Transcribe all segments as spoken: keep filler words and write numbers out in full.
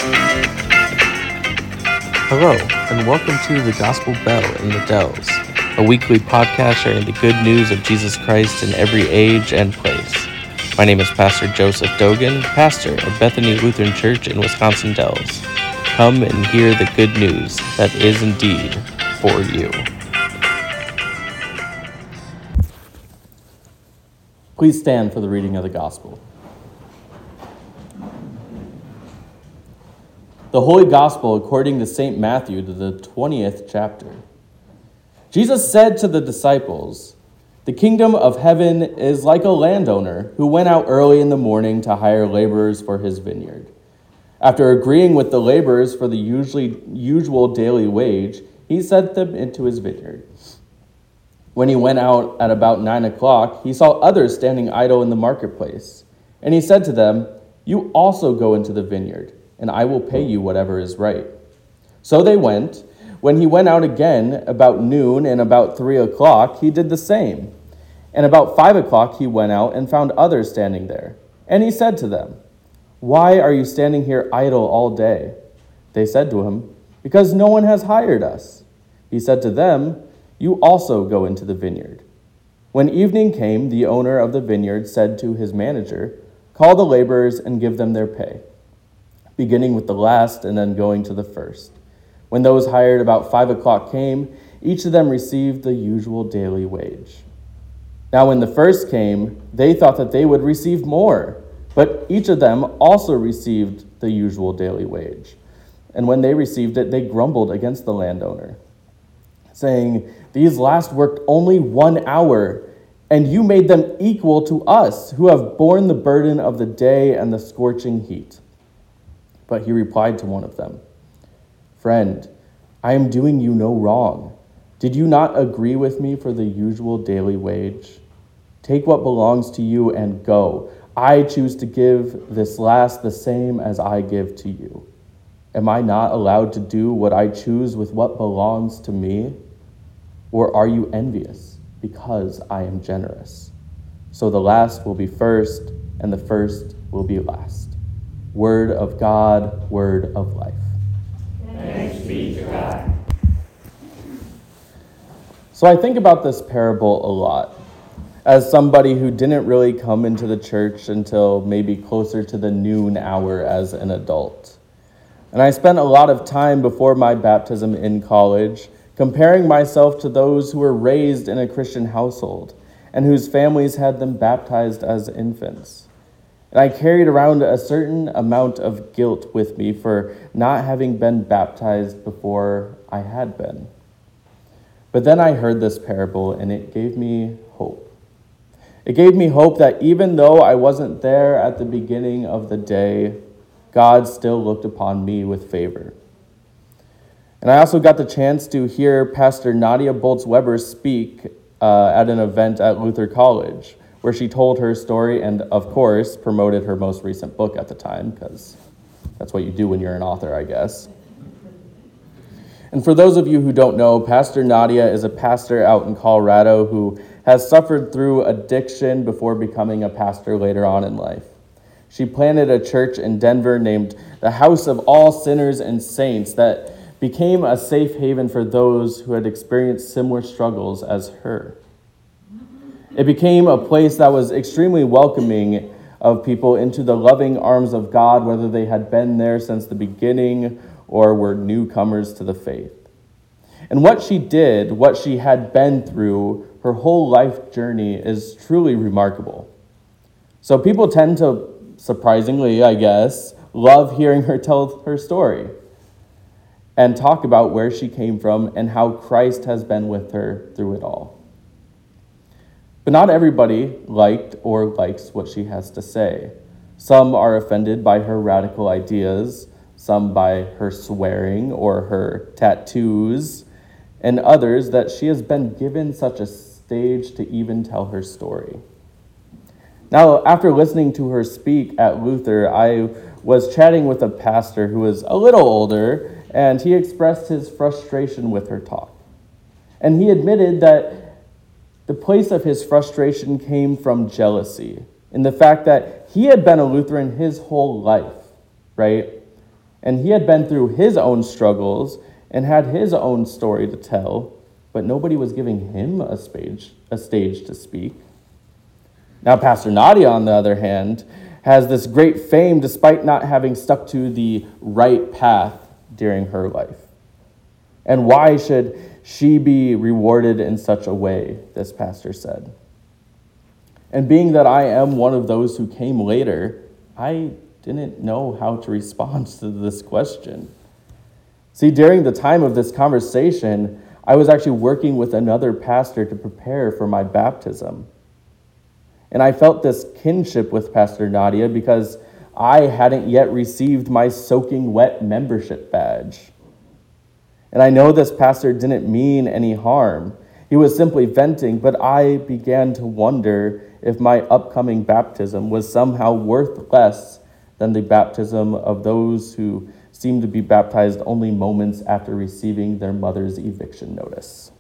Hello, and welcome to The Gospel Bell in the Dells, a weekly podcast sharing the good news of Jesus Christ in every age and place. My name is Pastor Joseph Dogan, pastor of Bethany Lutheran Church in Wisconsin Dells. Come and hear the good news that is indeed for you. Please stand for the reading of the Gospel. The Holy Gospel according to Saint Matthew, to the twentieth chapter. Jesus said to the disciples, "The kingdom of heaven is like a landowner who went out early in the morning to hire laborers for his vineyard. After agreeing with the laborers for the usually usual daily wage, he sent them into his vineyard. When he went out at about nine o'clock, he saw others standing idle in the marketplace. And he said to them, 'You also go into the vineyard, and I will pay you whatever is right.' So they went. When he went out again about noon and about three o'clock, he did the same. And about five o'clock he went out and found others standing there. And he said to them, 'Why are you standing here idle all day?' They said to him, 'Because no one has hired us.' He said to them, 'You also go into the vineyard.' When evening came, the owner of the vineyard said to his manager, 'Call the laborers and give them their pay, beginning with the last and then going to the first.' When those hired about five o'clock came, each of them received the usual daily wage. Now when the first came, they thought that they would receive more, but each of them also received the usual daily wage. And when they received it, they grumbled against the landowner, saying, 'These last worked only one hour, and you made them equal to us, who have borne the burden of the day and the scorching heat.' But he replied to one of them, 'Friend, I am doing you no wrong. Did you not agree with me for the usual daily wage? Take what belongs to you and go. I choose to give this last the same as I give to you. Am I not allowed to do what I choose with what belongs to me? Or are you envious because I am generous? So the last will be first, and the first will be last.' Word of God, word of life. Thanks be to God." So I think about this parable a lot as somebody who didn't really come into the church until maybe closer to the noon hour as an adult. And I spent a lot of time before my baptism in college comparing myself to those who were raised in a Christian household and whose families had them baptized as infants. And I carried around a certain amount of guilt with me for not having been baptized before I had been. But then I heard this parable, and it gave me hope. It gave me hope that even though I wasn't there at the beginning of the day, God still looked upon me with favor. And I also got the chance to hear Pastor Nadia Bolz-Weber speak uh, at an event at Luther College, where she told her story and, of course, promoted her most recent book at the time, because that's what you do when you're an author, I guess. And for those of you who don't know, Pastor Nadia is a pastor out in Colorado who has suffered through addiction before becoming a pastor later on in life. She planted a church in Denver named the House of All Sinners and Saints that became a safe haven for those who had experienced similar struggles as her. It became a place that was extremely welcoming of people into the loving arms of God, whether they had been there since the beginning or were newcomers to the faith. And what she did, what she had been through, her whole life journey is truly remarkable. So people tend to, surprisingly, I guess, love hearing her tell her story and talk about where she came from and how Christ has been with her through it all. But not everybody liked or likes what she has to say. Some are offended by her radical ideas, some by her swearing or her tattoos, and others that she has been given such a stage to even tell her story. Now, after listening to her speak at Luther, I was chatting with a pastor who was a little older, and he expressed his frustration with her talk. And he admitted that the place of his frustration came from jealousy, in the fact that he had been a Lutheran his whole life, right? And he had been through his own struggles and had his own story to tell, but nobody was giving him a stage, a stage to speak. Now, Pastor Nadia, on the other hand, has this great fame despite not having stuck to the right path during her life. And why should she be rewarded in such a way, this pastor said. And being that I am one of those who came later, I didn't know how to respond to this question. See, during the time of this conversation, I was actually working with another pastor to prepare for my baptism. And I felt this kinship with Pastor Nadia because I hadn't yet received my soaking wet membership badge. And I know this pastor didn't mean any harm. He was simply venting, but I began to wonder if my upcoming baptism was somehow worth less than the baptism of those who seemed to be baptized only moments after receiving their mother's eviction notice.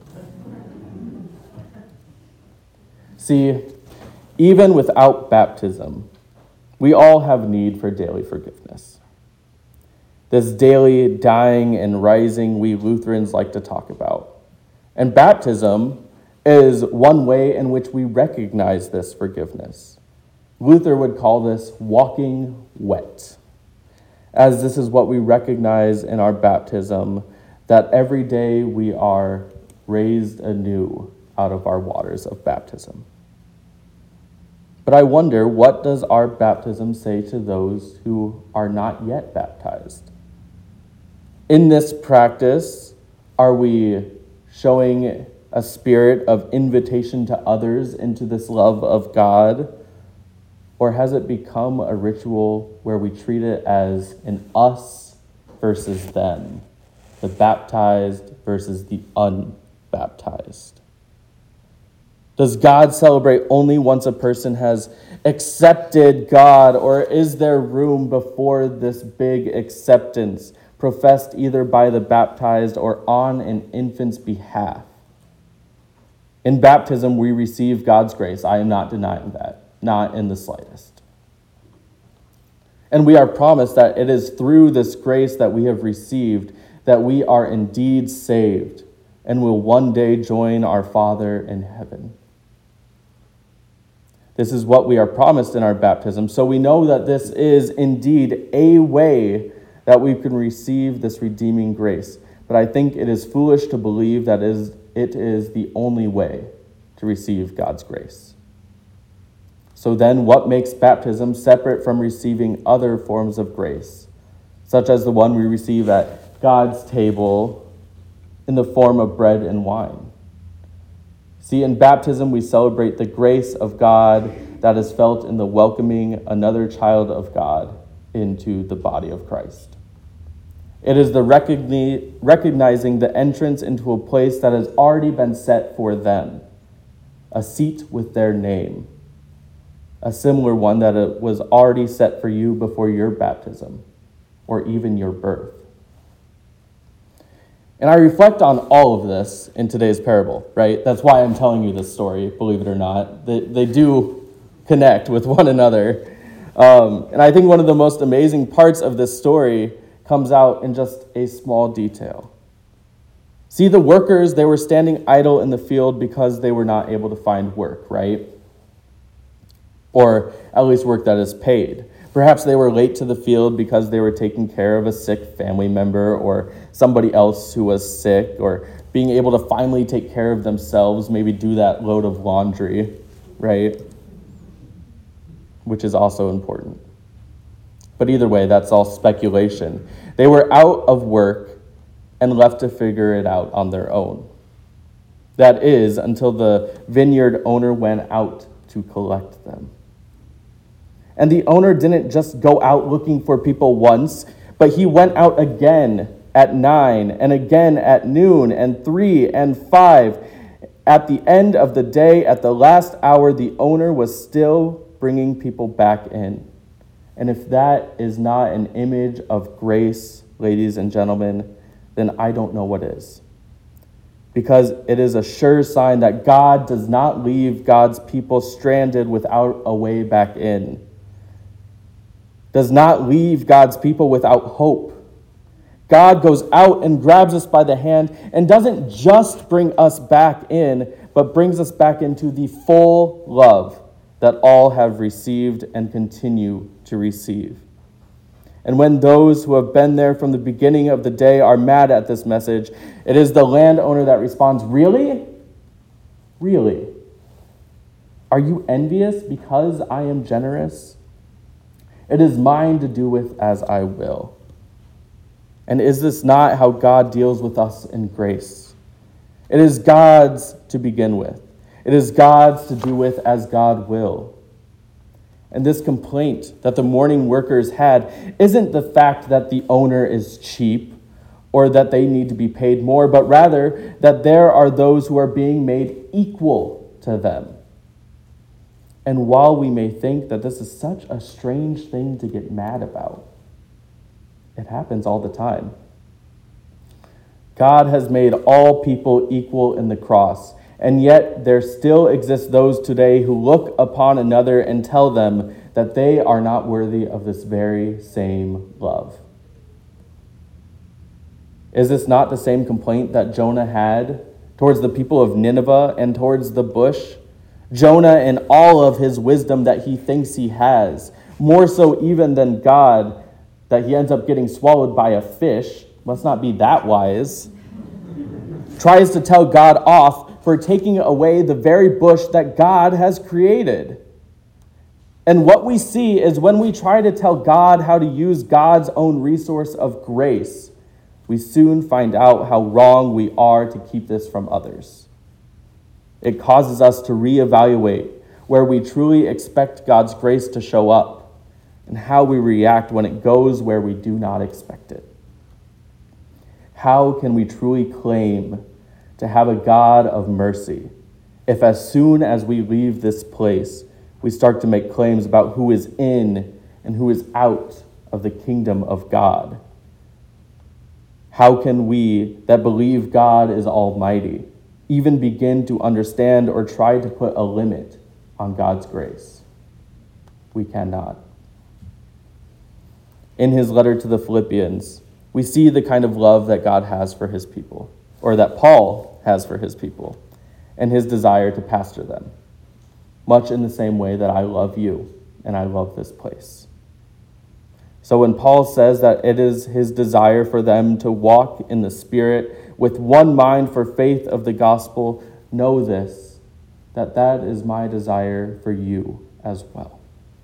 See, even without baptism, we all have need for daily forgiveness. This daily dying and rising we Lutherans like to talk about. And baptism is one way in which we recognize this forgiveness. Luther would call this walking wet, as this is what we recognize in our baptism, that every day we are raised anew out of our waters of baptism. But I wonder, what does our baptism say to those who are not yet baptized? In this practice, are we showing a spirit of invitation to others into this love of God? Or has it become a ritual where we treat it as an us versus them, the baptized versus the unbaptized? Does God celebrate only once a person has accepted God, or is there room before this big acceptance professed either by the baptized or on an infant's behalf? In baptism, we receive God's grace. I am not denying that, not in the slightest. And we are promised that it is through this grace that we have received that we are indeed saved and will one day join our Father in heaven. This is what we are promised in our baptism. So we know that this is indeed a way that we can receive this redeeming grace. But I think it is foolish to believe that is it is the only way to receive God's grace. So then, what makes baptism separate from receiving other forms of grace, such as the one we receive at God's table in the form of bread and wine? See, in baptism, we celebrate the grace of God that is felt in the welcoming another child of God into the body of Christ. It is the recogni- recognizing the entrance into a place that has already been set for them, a seat with their name, a similar one that it was already set for you before your baptism or even your birth. And I reflect on all of this in today's parable, right? That's why I'm telling you this story, believe it or not. They, they do connect with one another. Um, and I think one of the most amazing parts of this story comes out in just a small detail. See, the workers, they were standing idle in the field because they were not able to find work, right? Or at least work that is paid. Perhaps they were late to the field because they were taking care of a sick family member or somebody else who was sick, or being able to finally take care of themselves, maybe do that load of laundry, right? Which is also important. But either way, that's all speculation. They were out of work and left to figure it out on their own. That is, until the vineyard owner went out to collect them. And the owner didn't just go out looking for people once, but he went out again at nine, and again at noon, and three, and five. At the end of the day, at the last hour, the owner was still bringing people back in. And if that is not an image of grace, ladies and gentlemen, then I don't know what is. Because it is a sure sign that God does not leave God's people stranded without a way back in. does not leave God's people without hope. God goes out and grabs us by the hand and doesn't just bring us back in, but brings us back into the full love that all have received and continue to receive. And when those who have been there from the beginning of the day are mad at this message, it is the landowner that responds, "Really? Really? Are you envious because I am generous? It is mine to do with as I will." And is this not how God deals with us in grace? It is God's to begin with. It is God's to do with as God will. And this complaint that the mourning workers had isn't the fact that the owner is cheap or that they need to be paid more, but rather that there are those who are being made equal to them. And while we may think that this is such a strange thing to get mad about, it happens all the time. God has made all people equal in the cross, and yet there still exist those today who look upon another and tell them that they are not worthy of this very same love. Is this not the same complaint that Jonah had towards the people of Nineveh and towards the bush? Jonah, in all of his wisdom that he thinks he has, more so even than God, that he ends up getting swallowed by a fish, must not be that wise, tries to tell God off for taking away the very bush that God has created. And what we see is when we try to tell God how to use God's own resource of grace, we soon find out how wrong we are to keep this from others. It causes us to reevaluate where we truly expect God's grace to show up and how we react when it goes where we do not expect it. How can we truly claim to have a God of mercy if as soon as we leave this place, we start to make claims about who is in and who is out of the kingdom of God? How can we that believe God is almighty even begin to understand or try to put a limit on God's grace? We cannot. In his letter to the Philippians, we see the kind of love that God has for his people, or that Paul has for his people, and his desire to pastor them, much in the same way that I love you and I love this place. So when Paul says that it is his desire for them to walk in the Spirit with one mind for faith of the gospel, know this, that that is my desire for you as well.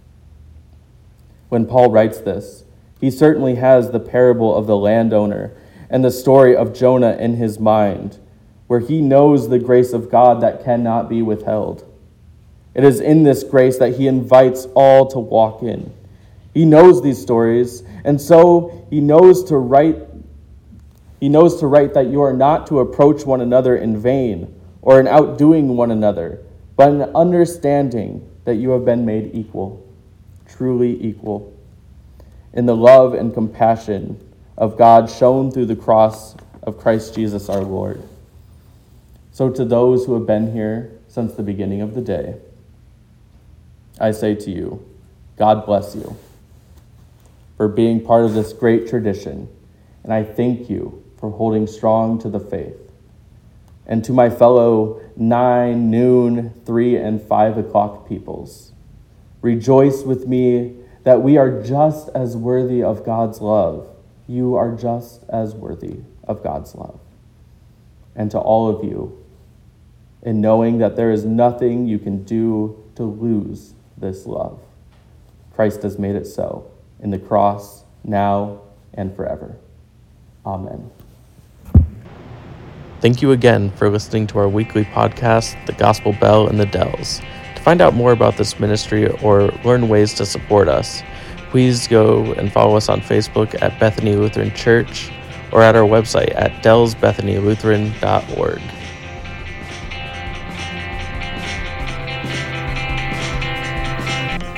When Paul writes this, he certainly has the parable of the landowner and the story of Jonah in his mind, where he knows the grace of God that cannot be withheld. It is in this grace that he invites all to walk in. He knows these stories, and so he knows to write he knows to write that you are not to approach one another in vain or in outdoing one another, but in understanding that you have been made equal, truly equal, in the love and compassion of God shown through the cross of Christ Jesus our Lord. So to those who have been here since the beginning of the day, I say to you, God bless you for being part of this great tradition, and I thank you for holding strong to the faith. And to my fellow nine, noon, three, and five o'clock peoples, rejoice with me that we are just as worthy of God's love. You are just as worthy of God's love. And to all of you, in knowing that there is nothing you can do to lose this love, Christ has made it so in the cross, now and forever. Amen. Thank you again for listening to our weekly podcast, The Gospel Bell in the Dells. To find out more about this ministry or learn ways to support us, please go and follow us on Facebook at Bethany Lutheran Church or at our website at dells bethany lutheran dot org.